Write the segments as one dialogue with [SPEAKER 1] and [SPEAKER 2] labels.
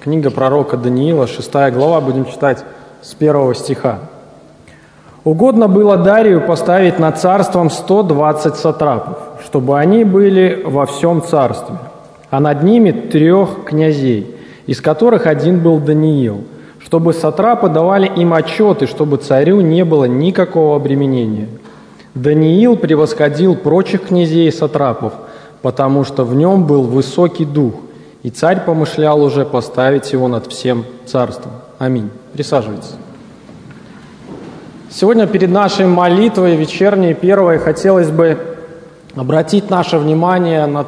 [SPEAKER 1] Книга пророка Даниила, 6 глава, будем читать с 1 стиха. «Угодно было Дарию поставить над царством 120 сатрапов, чтобы они были во всем царстве, а над ними 3 князей, из которых один был Даниил, чтобы сатрапы давали им отчеты, чтобы царю не было никакого обременения. Даниил превосходил прочих князей и сатрапов, потому что в нем был высокий дух, и царь помышлял уже поставить его над всем царством». Аминь. Присаживайтесь. Сегодня перед нашей молитвой вечерней первой хотелось бы обратить наше внимание на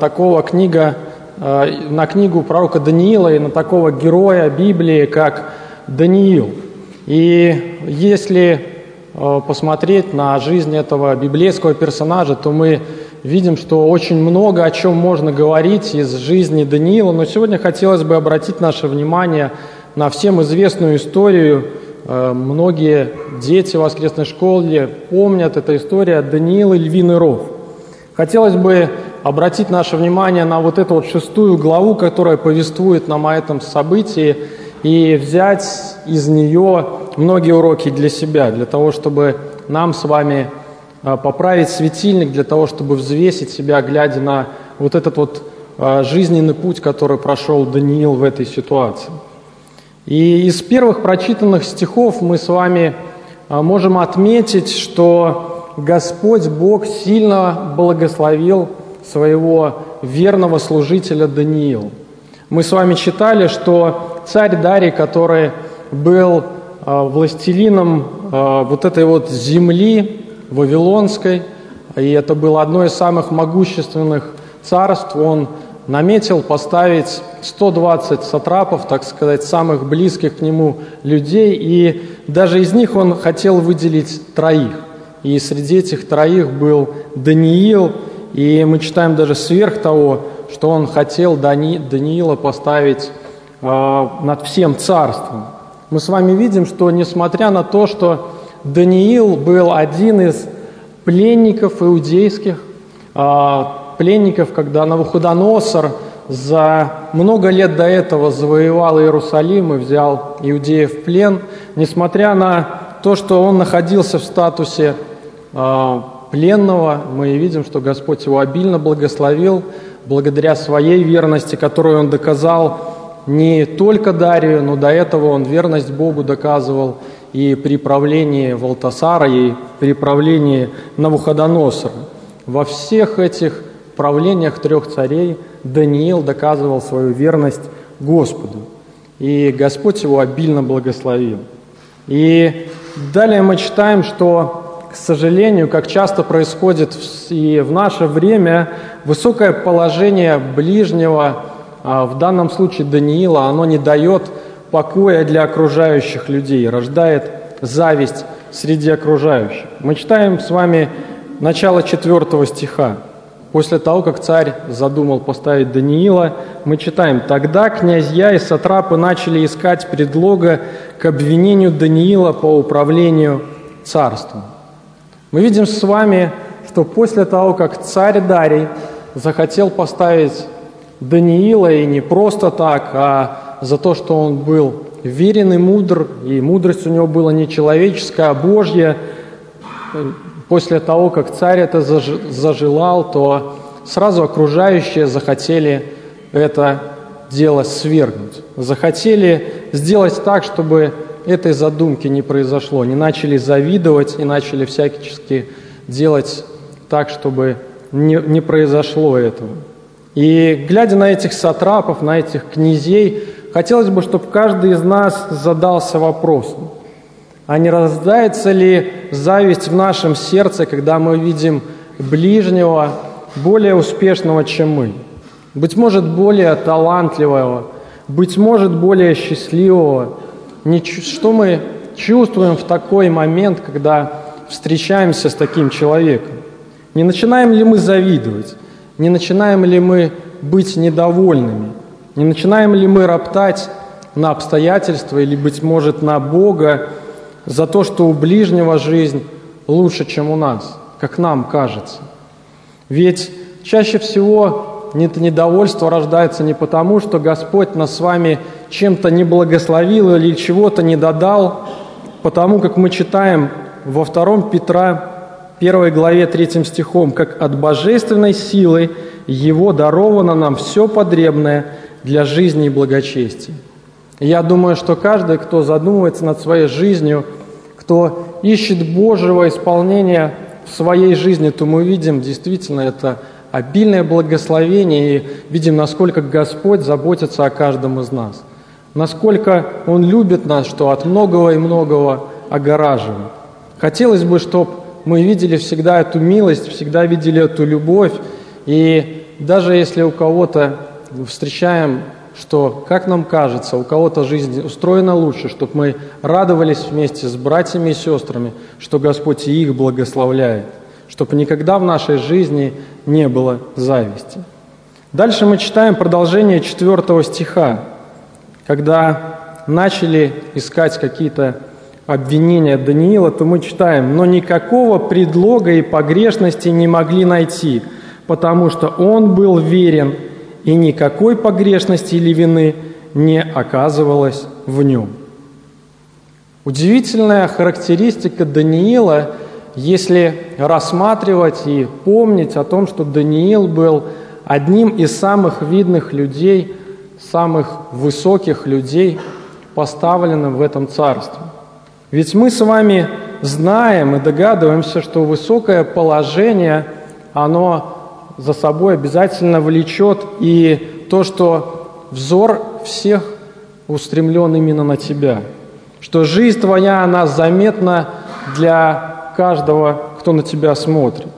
[SPEAKER 1] книгу пророка Даниила и на такого героя Библии, как Даниил. И если посмотреть на жизнь этого библейского персонажа, то мы видим, что очень много о чем можно говорить из жизни Даниила, но сегодня хотелось бы обратить наше внимание на всем известную историю. Многие дети в воскресной школе помнят эту историю Даниила и львиный ров. Хотелось бы обратить наше внимание на вот эту 6 главу, которая повествует нам о этом событии, и взять из нее многие уроки для себя, для того, чтобы нам с вами поправить светильник, для того, чтобы взвесить себя, глядя на вот этот жизненный путь, который прошел Даниил в этой ситуации. И из первых прочитанных стихов мы с вами можем отметить, что Господь Бог сильно благословил своего верного служителя Даниила. Мы с вами читали, что царь Дарий, который был властелином вот этой земли вавилонской, и это было одно из самых могущественных царств, он наметил поставить 120 сатрапов, так сказать, самых близких к нему людей, и даже из них он хотел выделить 3. И среди этих 3 был Даниил, и мы читаем даже сверх того, что он хотел Даниила поставить над всем царством. Мы с вами видим, что несмотря на то, что Даниил был один из пленников иудейских, пленников, когда Навуходоносор за много лет до этого завоевал Иерусалим и взял иудеев в плен, несмотря на то, что он находился в статусе пленного, мы видим, что Господь его обильно благословил благодаря своей верности, которую он доказал не только Дарию, но до этого он верность Богу доказывал и при правлении Валтасара, и при правлении Навуходоносора. Во всех этих правлениях 3 царей Даниил доказывал свою верность Господу, и Господь его обильно благословил. И далее мы читаем, что, к сожалению, как часто происходит и в наше время, высокое положение ближнего, в данном случае Даниила, оно не дает покоя для окружающих людей, рождает зависть среди окружающих. Мы читаем с вами начало 4 стиха. После того, как царь задумал поставить Даниила, мы читаем: «Тогда князья и сатрапы начали искать предлога к обвинению Даниила по управлению царством». Мы видим с вами, что после того, как царь Дарий захотел поставить Даниила, и не просто так, а за то, что он был верен и мудр, и мудрость у него была не человеческая, а Божья, после того, как царь это зажелал, то сразу окружающие захотели это дело свергнуть. Захотели сделать так, чтобы этой задумки не произошло. Они начали завидовать и начали всячески делать так, чтобы не произошло этого. И глядя на этих сатрапов, на этих князей, хотелось бы, чтобы каждый из нас задался вопросом: а не рождается ли зависть в нашем сердце, когда мы видим ближнего, более успешного, чем мы? Быть может, более талантливого, быть может, более счастливого. Что мы чувствуем в такой момент, когда встречаемся с таким человеком? Не начинаем ли мы завидовать? Не начинаем ли мы быть недовольными? Не начинаем ли мы роптать на обстоятельства или, быть может, на Бога за то, что у ближнего жизнь лучше, чем у нас, как нам кажется? Ведь чаще всего недовольство рождается не потому, что Господь нас с вами чем-то не благословил или чего-то не додал, потому как мы читаем во 2 Петра 1 главе 3 стихом, «Как от божественной силы Его даровано нам все потребное для жизни и благочестия». Я думаю, что каждый, кто задумывается над своей жизнью, кто ищет Божьего исполнения в своей жизни, то мы видим действительно это обильное благословение и видим, насколько Господь заботится о каждом из нас, насколько Он любит нас, что от многого и многого огораживает. Хотелось бы, чтобы мы видели всегда эту милость, всегда видели эту любовь, и даже если у кого-то встречаем, что, как нам кажется, у кого-то жизнь устроена лучше, чтобы мы радовались вместе с братьями и сестрами, что Господь и их благословляет, чтобы никогда в нашей жизни не было зависти. Дальше мы читаем продолжение 4 стиха, когда начали искать какие-то обвинения Даниила, то мы читаем: «Но никакого предлога и погрешности не могли найти, потому что он был верен, и никакой погрешности или вины не оказывалось в нем». Удивительная характеристика Даниила, если рассматривать и помнить о том, что Даниил был одним из самых видных людей, самых высоких людей, поставленным в этом царстве. Ведь мы с вами знаем и догадываемся, что высокое положение, оно за собой обязательно влечет и то, что взор всех устремлен именно на тебя, что жизнь твоя, она заметна для каждого, кто на тебя смотрит.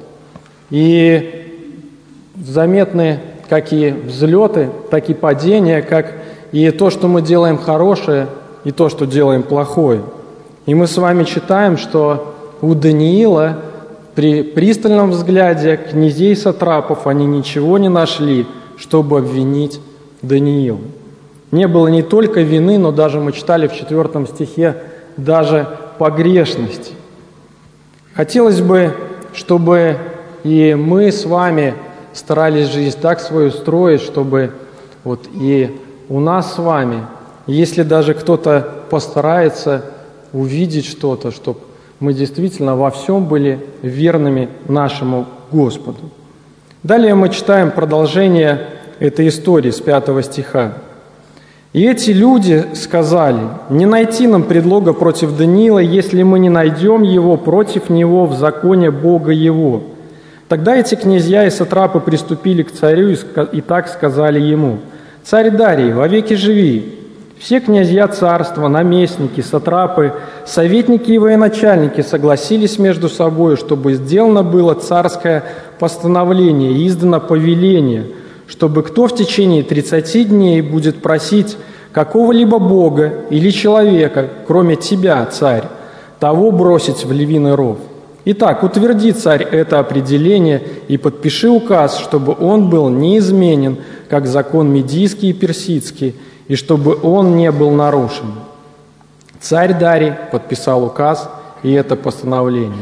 [SPEAKER 1] И заметны как и взлеты, так и падения, как и то, что мы делаем хорошее, и то, что делаем плохое. И мы с вами читаем, что у Даниила при пристальном взгляде князей сатрапов они ничего не нашли, чтобы обвинить Даниила. Не было не только вины, но даже мы читали в 4 стихе, даже погрешности. Хотелось бы, чтобы и мы с вами старались жизнь так свою строить, чтобы вот и у нас с вами, если даже кто-то постарается увидеть что-то, чтобы мы действительно во всем были верными нашему Господу. Далее мы читаем продолжение этой истории с 5 стиха. «И эти люди сказали: не найти нам предлога против Даниила, если мы не найдем его против него в законе Бога его. Тогда эти князья и сатрапы приступили к царю и так сказали ему: царь Дарий, вовеки живи! Все князья царства, наместники, сатрапы, советники и военачальники согласились между собой, чтобы сделано было царское постановление и издано повеление, чтобы кто в течение 30 дней будет просить какого-либо бога или человека, кроме тебя, царь, того бросить в львиный ров. Итак, утверди, царь, это определение и подпиши указ, чтобы он был неизменен, как закон медийский и персидский, и чтобы он не был нарушен». Царь Дарий подписал указ и это постановление.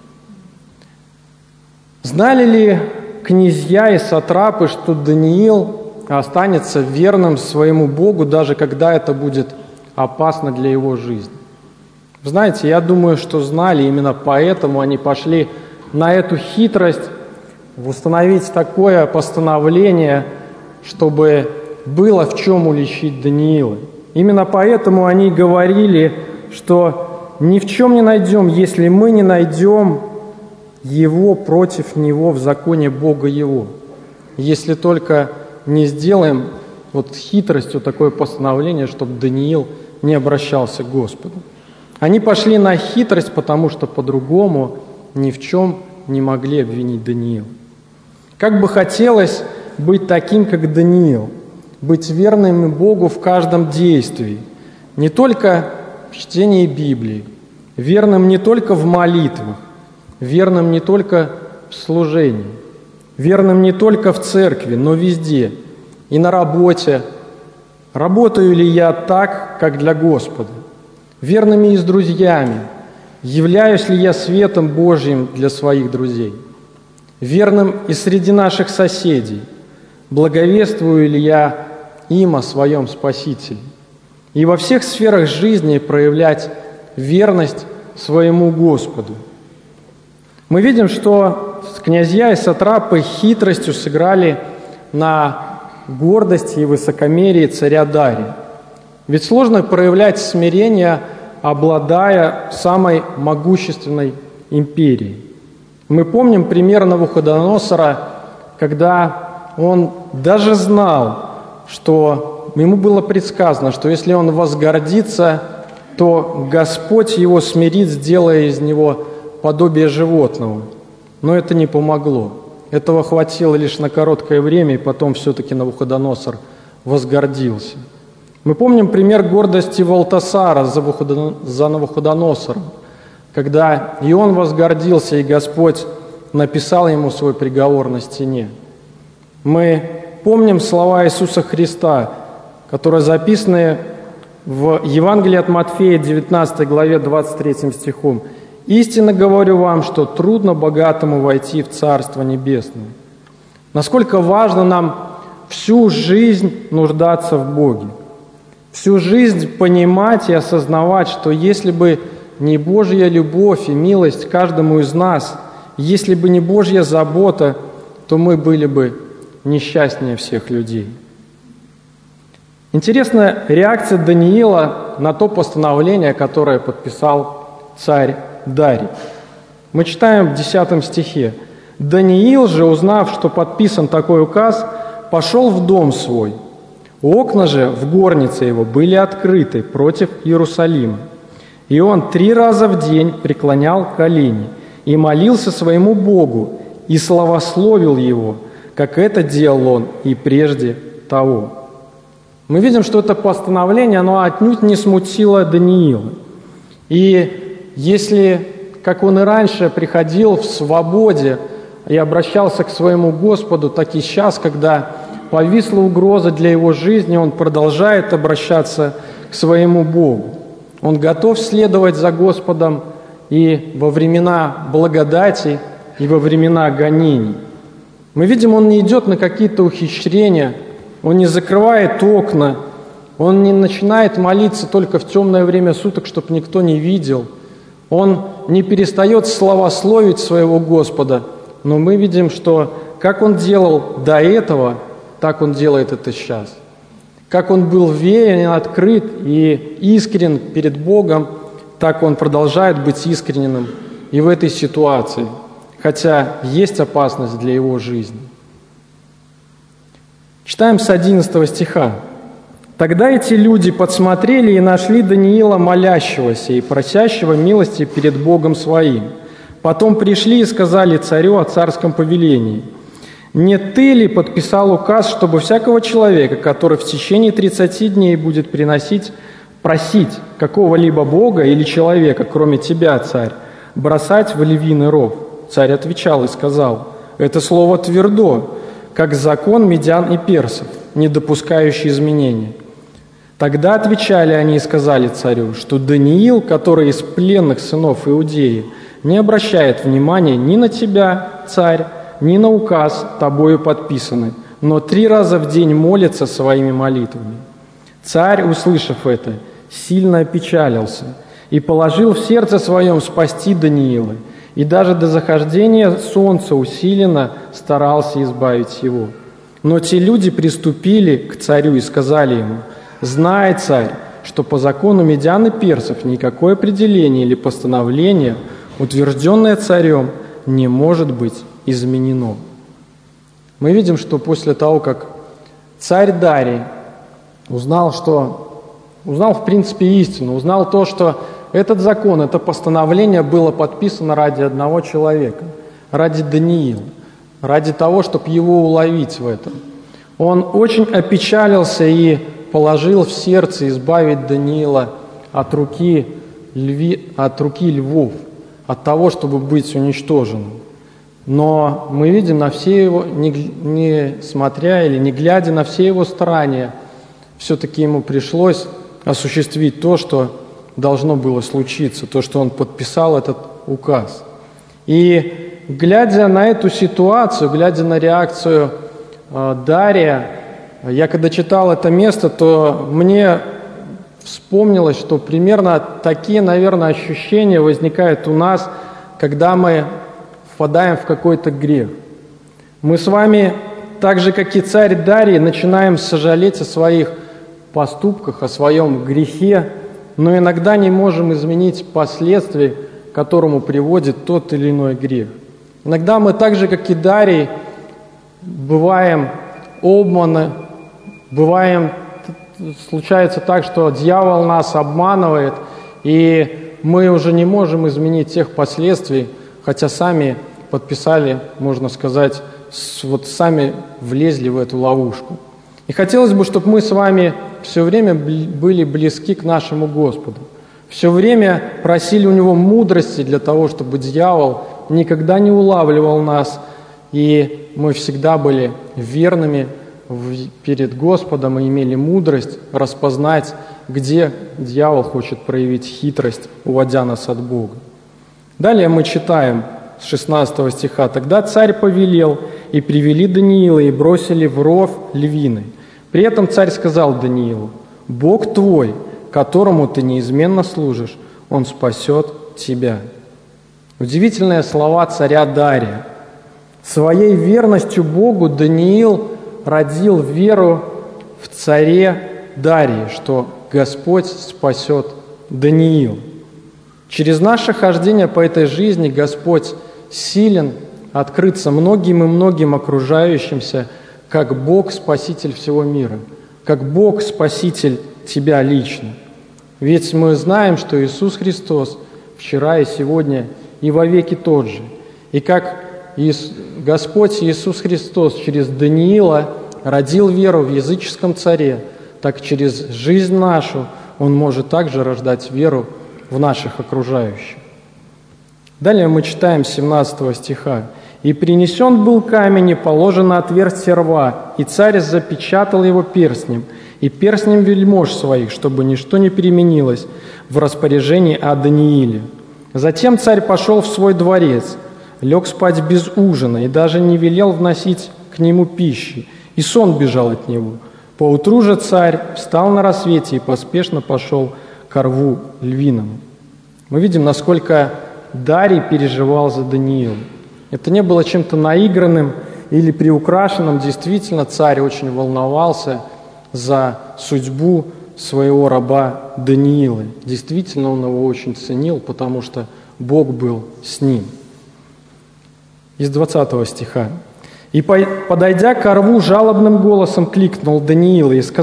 [SPEAKER 1] Знали ли князья и сатрапы, что Даниил останется верным своему Богу, даже когда это будет опасно для его жизни? Знаете, я думаю, что знали, именно поэтому они пошли на эту хитрость, установить такое постановление, чтобы было в чем уличить Даниила. Именно поэтому они говорили, что ни в чем не найдем, если мы не найдем его против него в законе Бога его. Если только не сделаем вот хитростью такое постановление, чтобы Даниил не обращался к Господу. Они пошли на хитрость, потому что по-другому ни в чем не могли обвинить Даниила. Как бы хотелось быть таким, как Даниил, быть верным Богу в каждом действии, не только в чтении Библии, верным не только в молитвах, верным не только в служении, верным не только в церкви, но везде, и на работе. Работаю ли я так, как для Господа? Верными и с друзьями. Являюсь ли я светом Божьим для своих друзей? Верным и среди наших соседей. Благовествую ли я им о своем Спасителе? и во всех сферах жизни проявлять верность своему Господу. Мы видим, что князья и сатрапы хитростью сыграли на гордости и высокомерии царя Дария. Ведь сложно проявлять смирение, обладая самой могущественной империей. Мы помним пример Навуходоносора, когда он даже знал, что ему было предсказано, что если он возгордится, то Господь его смирит, сделая из него подобие животного. Но это не помогло. Этого хватило лишь на короткое время, и потом все-таки Навуходоносор возгордился. Мы помним пример гордости Валтасара за Навуходоносором, когда и он возгордился, и Господь написал ему свой приговор на стене. Мы помним слова Иисуса Христа, которые записаны в Евангелии от Матфея, 19 главе, 23 стихом. «Истинно говорю вам, что трудно богатому войти в Царство Небесное». Насколько важно нам всю жизнь нуждаться в Боге, всю жизнь понимать и осознавать, что если бы не Божья любовь и милость каждому из нас, если бы не Божья забота, то мы были бы несчастнее всех людей. Интересная реакция Даниила на то постановление, которое подписал царь Дарий. Мы читаем в 10 стихе. «Даниил же, узнав, что подписан такой указ, пошел в дом свой. Окна же в горнице его были открыты против Иерусалима. И он 3 раза в день преклонял колени и молился своему Богу, и славословил его, как это делал он и прежде того». Мы видим, что это постановление, оно отнюдь не смутило Даниила. И если, как он и раньше приходил в свободе и обращался к своему Господу, так и сейчас, когда повисла угроза для его жизни, он продолжает обращаться к своему Богу. Он готов следовать за Господом и во времена благодати, и во времена гонений. Мы видим, он не идет на какие-то ухищрения, он не закрывает окна, он не начинает молиться только в темное время суток, чтобы никто не видел. Он не перестает славословить своего Господа, но мы видим, что как он делал до этого, так он делает это сейчас. Как он был верен, открыт и искренен перед Богом, так он продолжает быть искренним и в этой ситуации, хотя есть опасность для его жизни. Читаем с 11 стиха. «Тогда эти люди подсмотрели и нашли Даниила молящегося и просящего милости перед Богом своим. Потом пришли и сказали царю о царском повелении: не ты ли подписал указ, чтобы всякого человека, который в течение 30 дней будет просить какого-либо бога или человека, кроме тебя, царь, бросать в львиный ров?» Царь отвечал и сказал: «Это слово твердо, как закон медян и персов, не допускающий изменений». Тогда отвечали они и сказали царю, что Даниил, который из пленных сынов Иудеи, не обращает внимания ни на тебя, царь, ни на указ, тобою подписанный, но 3 раза в день молится своими молитвами. Царь, услышав это, сильно опечалился и положил в сердце своем спасти Даниила, и даже до захождения солнца усиленно старался избавить его. Но те люди приступили к царю и сказали ему: «Знай, царь, что по закону медян и персов никакое определение или постановление, утвержденное царем, не может быть изменено». Мы видим, что после того, как царь Дарий узнал в принципе истину, узнал то, что этот закон, это постановление было подписано ради одного человека, ради Даниила, ради того, чтобы его уловить в этом. Он очень опечалился и положил в сердце избавить Даниила от руки львов, от того, чтобы быть уничтоженным. Но мы видим, на все его, не смотря или не глядя на все его старания, все-таки ему пришлось осуществить то, что должно было случиться, то, что он подписал этот указ. И глядя на эту ситуацию, глядя на реакцию Дария, я когда читал это место, то мне вспомнилось, что примерно такие, наверное, ощущения возникают у нас, когда мы впадаем в какой-то грех. Мы с вами, так же, как и царь Дарий, начинаем сожалеть о своих поступках, о своем грехе, но иногда не можем изменить последствия, к которому приводит тот или иной грех. Иногда мы, так же, как и Дарий, бываем обманы, случается так, что дьявол нас обманывает, и мы уже не можем изменить тех последствий, хотя сами подписали, можно сказать, вот сами влезли в эту ловушку. И хотелось бы, чтобы мы с вами все время были близки к нашему Господу, все время просили у Него мудрости для того, чтобы дьявол никогда не улавливал нас, и мы всегда были верными перед Господом и имели мудрость распознать, где дьявол хочет проявить хитрость, уводя нас от Бога. Далее мы читаем с 16 стиха. «Тогда царь повелел, и привели Даниила, и бросили в ров львиный. При этом царь сказал Даниилу: Бог твой, которому ты неизменно служишь, Он спасет тебя». Удивительные слова царя Дария. Своей верностью Богу Даниил родил веру в царе Дарии, что Господь спасет Даниила. Через наше хождение по этой жизни Господь силен открыться многим и многим окружающимся, как Бог, Спаситель всего мира, как Бог, Спаситель тебя лично. Ведь мы знаем, что Иисус Христос вчера и сегодня и вовеки тот же. И как Господь Иисус Христос через Даниила родил веру в языческом царе, так через жизнь нашу Он может также рождать веру в наших окружающих. Далее мы читаем 17 стиха. «И принесен был камень, и положен на отверстие рва, и царь запечатал его перстнем, и перстнем вельмож своих, чтобы ничто не переменилось в распоряжении о Данииле. Затем царь пошел в свой дворец, лег спать без ужина, и даже не велел вносить к нему пищи, и сон бежал от него. Поутру же царь встал на рассвете и поспешно пошел ко рву львиному». Мы видим, насколько Дарий переживал за Даниила. Это не было чем-то наигранным или приукрашенным. Действительно, царь очень волновался за судьбу своего раба Даниила. Действительно, он его очень ценил, потому что Бог был с ним. Из 20 стиха. «И, подойдя ко рву, жалобным голосом кликнул Даниила и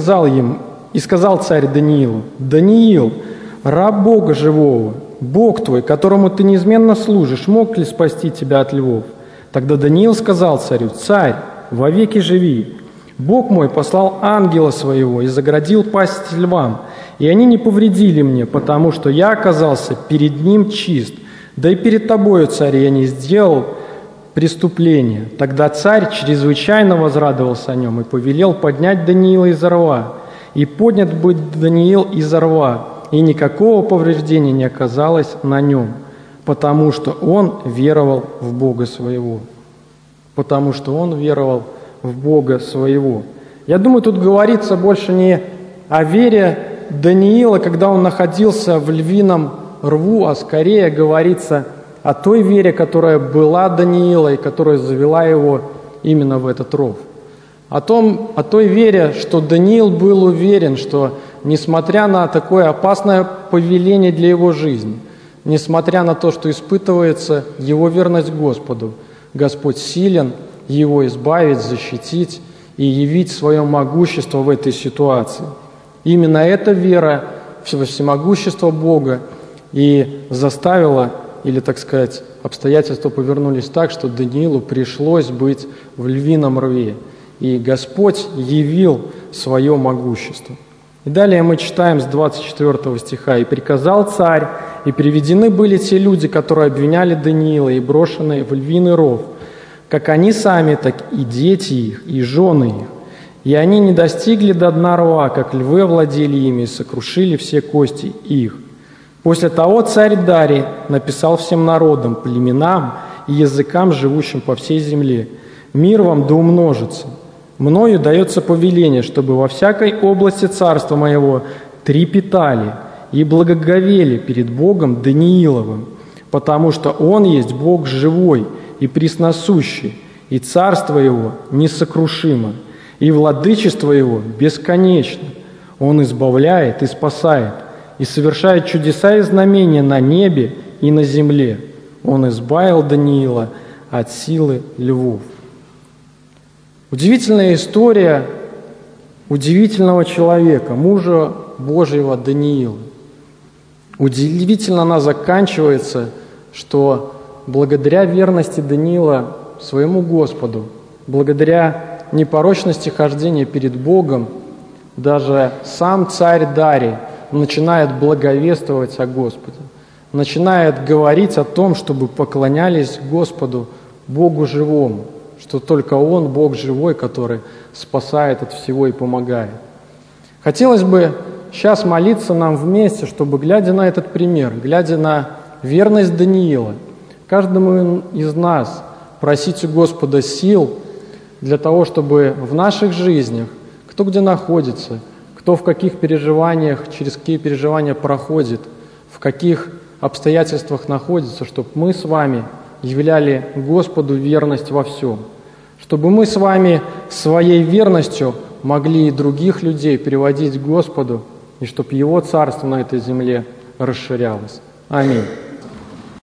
[SPEAKER 1] сказал царь Даниилу: Даниил, раб Бога живого, Бог твой, которому ты неизменно служишь, мог ли спасти тебя от львов? Тогда Даниил сказал царю: Царь, вовеки живи. Бог мой послал ангела своего и заградил пасть львам, и они не повредили мне, потому что я оказался перед ним чист. Да и перед тобою, царь, я не сделал преступления. Тогда царь чрезвычайно возрадовался о нем и повелел поднять Даниила из рва. И поднят был Даниил из рва, и никакого повреждения не оказалось на нем, потому что он веровал в Бога своего». Потому что он веровал в Бога своего. Я думаю, тут говорится больше не о вере Даниила, когда он находился в львином рву, а скорее говорится о той вере, которая была Даниила и которая завела его именно в этот ров. О той вере, что Даниил был уверен, что несмотря на такое опасное повеление для его жизни, несмотря на то, что испытывается его верность Господу, Господь силен его избавить, защитить и явить свое могущество в этой ситуации. Именно эта вера во всемогущество Бога и заставила, или, так сказать, обстоятельства повернулись так, что Даниилу пришлось быть в львином рве. И Господь явил свое могущество. И далее мы читаем с 24 стиха. «И приказал царь, и приведены были те люди, которые обвиняли Даниила, и брошены в львиный ров, как они сами, так и дети их, и жены их. И они не достигли до дна рва, как львы овладели ими, и сокрушили все кости их. После того царь Дарий написал всем народам, племенам и языкам, живущим по всей земле: мир вам да умножится. Мною дается повеление, чтобы во всякой области царства моего трепетали и благоговели перед Богом Данииловым, потому что Он есть Бог живой и пресносущий, и царство Его несокрушимо, и владычество Его бесконечно. Он избавляет и спасает, и совершает чудеса и знамения на небе и на земле. Он избавил Даниила от силы львов». Удивительная история удивительного человека, мужа Божьего Даниила. Удивительно она заканчивается, что благодаря верности Даниила своему Господу, благодаря непорочности хождения перед Богом, даже сам царь Дарий начинает благовествовать о Господе, начинает говорить о том, чтобы поклонялись Господу, Богу живому, что только Он, Бог живой, который спасает от всего и помогает. Хотелось бы сейчас молиться нам вместе, чтобы, глядя на этот пример, глядя на верность Даниила, каждому из нас просить у Господа сил для того, чтобы в наших жизнях, кто где находится, кто в каких переживаниях, через какие переживания проходит, в каких обстоятельствах находится, чтобы мы с вами являли Господу верность во всем, чтобы мы с вами своей верностью могли и других людей переводить к Господу, и чтобы Его царство на этой земле расширялось. Аминь.